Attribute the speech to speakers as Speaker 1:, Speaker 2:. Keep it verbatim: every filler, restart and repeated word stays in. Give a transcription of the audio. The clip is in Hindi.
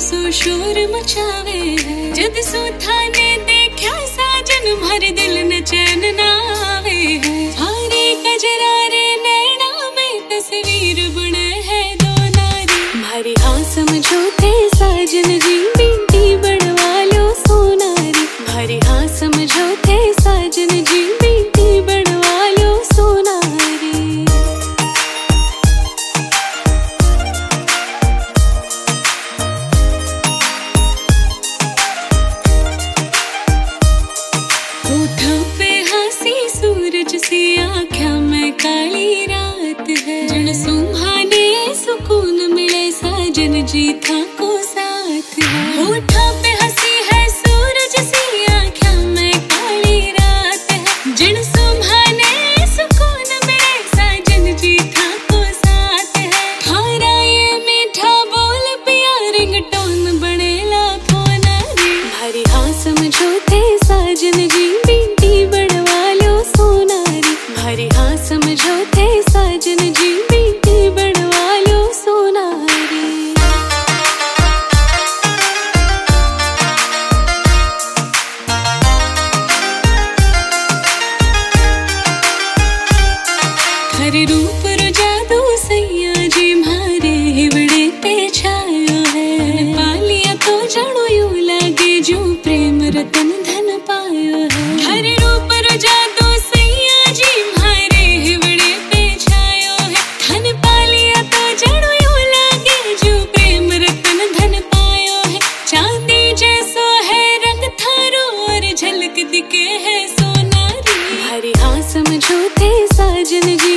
Speaker 1: सो शोर मचावे है। जद सो थाने देखा साजन भर दिल न चैन ना आवे है। थारे कजरारे नैना में तस्वीर बुने है दो नारी। भारी हाँ समझो थे साजन जी बिंदी बनवा लो सोनारी। भारी हाँ समझो थे साजन जी बिंदी बनवा लो सोनारी। होठों पे हंसी सूरज सी आँखों में काली रात है। जन सुहाने सुकून मिले साजन जी था को साथ है। होठों पे हंसी है सूरज सी आँखों में काली रात है। जन सुहाने सुकून मिले साजन जी था को साथ है। थारा ये मीठा बोल पिया रिंगटोन बने लाखों नारी। भारी हाँ समझो थे साजन जी बिंदी बनवा लो सोनारी। भारी हाँ समझो थे साजन जी बिंदी बनवा लो सोनारी। हर रूप रो जादू सैया जी मारे हिवड़े पे छायो है। पालिया तो जानो यूं लागे जो प्रेम रतन धन पायो है। हर रूप रो जादू सैया जी मारे हिवड़े पे छायो है। धन पालिया तो जानो यूं लागे जो प्रेम रतन धन पायो है। चांदी जैसो है रंग थारो और झलक दिखे है सोनारी। भारी हाँ समझो थे साजन जी